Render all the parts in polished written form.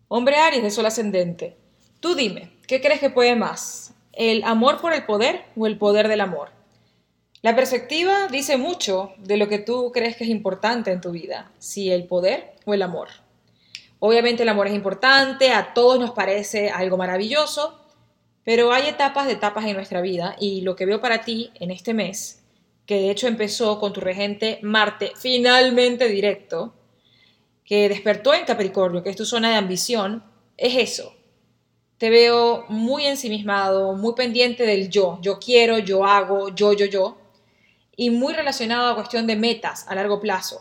Hombre Aries de Sol ascendente. Tú dime, ¿qué crees que puede más? ¿El amor por el poder o el poder del amor? La perspectiva dice mucho de lo que tú crees que es importante en tu vida, si el poder o el amor. Obviamente el amor es importante, a todos nos parece algo maravilloso, pero hay etapas de etapas en nuestra vida y lo que veo para ti en este mes, que de hecho empezó con tu regente Marte finalmente directo, que despertó en Capricornio, que es tu zona de ambición, es eso. Te veo muy ensimismado, muy pendiente del yo. Yo quiero, yo hago, yo. Y muy relacionado a cuestión de metas a largo plazo.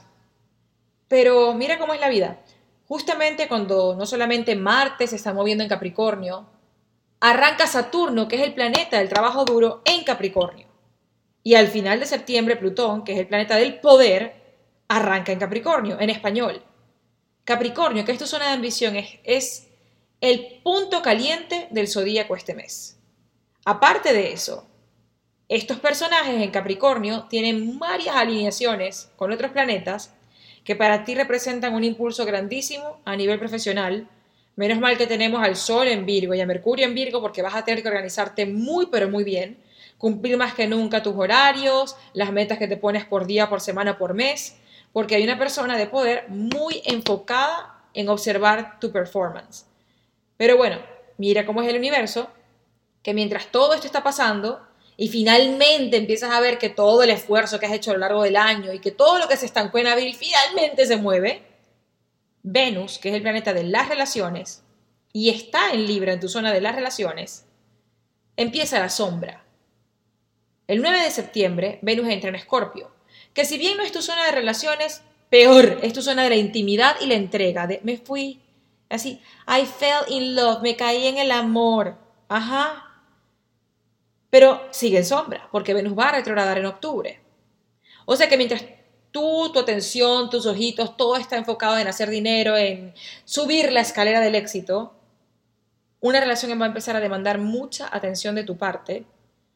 Pero mira cómo es la vida. Justamente cuando no solamente Marte se está moviendo en Capricornio, arranca Saturno, que es el planeta del trabajo duro, en Capricornio. Y al final de septiembre, Plutón, que es el planeta del poder, arranca en Capricornio, en español. Capricornio, que es tu zona de ambición, es el punto caliente del zodíaco este mes. Aparte de eso, estos personajes en Capricornio tienen varias alineaciones con otros planetas que para ti representan un impulso grandísimo a nivel profesional. Menos mal que tenemos al Sol en Virgo y a Mercurio en Virgo porque vas a tener que organizarte muy pero muy bien, cumplir más que nunca tus horarios, las metas que te pones por día, por semana, por mes, porque hay una persona de poder muy enfocada en observar tu performance. Pero bueno, mira cómo es el universo, que mientras todo esto está pasando y finalmente empiezas a ver que todo el esfuerzo que has hecho a lo largo del año y que todo lo que se estancó en abril finalmente se mueve, Venus, que es el planeta de las relaciones, y está en Libra en tu zona de las relaciones, empieza la sombra. El 9 de septiembre, Venus entra en Escorpio, que si bien no es tu zona de relaciones, peor, es tu zona de la intimidad y la entrega. Me fui así, I fell in love, me caí en el amor. Ajá. Pero sigue en sombra, porque Venus va a retrogradar en octubre. O sea que mientras tu atención, tus ojitos, todo está enfocado en hacer dinero, en subir la escalera del éxito, una relación va a empezar a demandar mucha atención de tu parte,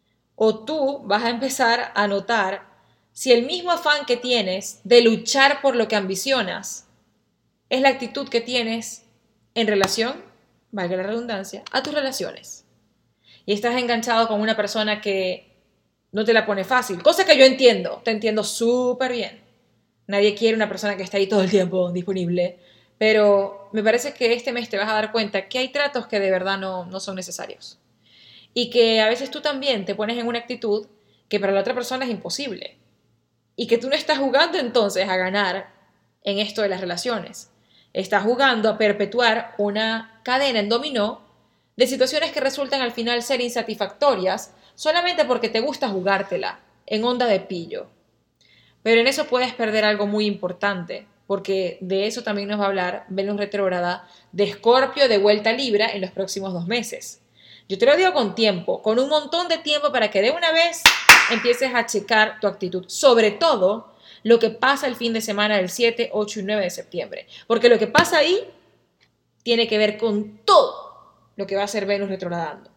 o tú vas a empezar a notar si el mismo afán que tienes de luchar por lo que ambicionas es la actitud que tienes en relación, valga la redundancia, a tus relaciones. Y estás enganchado con una persona que no te la pone fácil, cosa que yo entiendo, te entiendo súper bien. Nadie quiere una persona que está ahí todo el tiempo disponible, pero me parece que este mes te vas a dar cuenta que hay tratos que de verdad no son necesarios. Y que a veces tú también te pones en una actitud que para la otra persona es imposible. Y que tú no estás jugando entonces a ganar en esto de las relaciones. Estás jugando a perpetuar una cadena en dominó de situaciones que resultan al final ser insatisfactorias solamente porque te gusta jugártela en onda de pillo. Pero en eso puedes perder algo muy importante, porque de eso también nos va a hablar Venus retrógrada de Escorpio de vuelta a Libra en los próximos 2 meses. Yo te lo digo con tiempo, con un montón de tiempo para que de una vez empieces a checar tu actitud, sobre todo lo que pasa el fin de semana del 7, 8 y 9 de septiembre, porque lo que pasa ahí tiene que ver con todo lo que va a ser Venus retrogradando.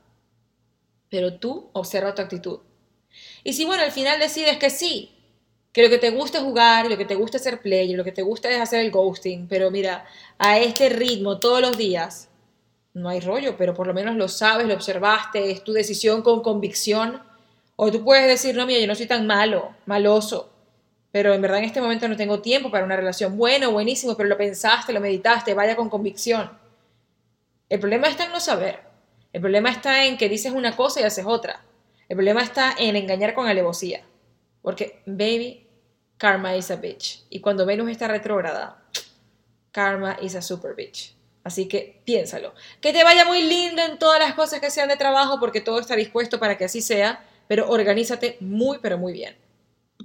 Pero tú observa tu actitud. Y si bueno, al final decides que sí, que lo que te gusta es jugar, lo que te gusta es ser player, lo que te gusta es hacer el ghosting, pero mira, a este ritmo todos los días, no hay rollo, pero por lo menos lo sabes, lo observaste, es tu decisión con convicción. O tú puedes decir, no, mira, yo no soy tan maloso, pero en verdad en este momento no tengo tiempo para una relación. Bueno, buenísimo, pero lo pensaste, lo meditaste, vaya con convicción. El problema está en no saber. El problema está en que dices una cosa y haces otra. El problema está en engañar con alevosía. Porque, baby, karma is a bitch. Y cuando Venus está retrógrada, karma is a super bitch. Así que piénsalo. Que te vaya muy lindo en todas las cosas que sean de trabajo porque todo está dispuesto para que así sea, pero organízate muy, pero muy bien.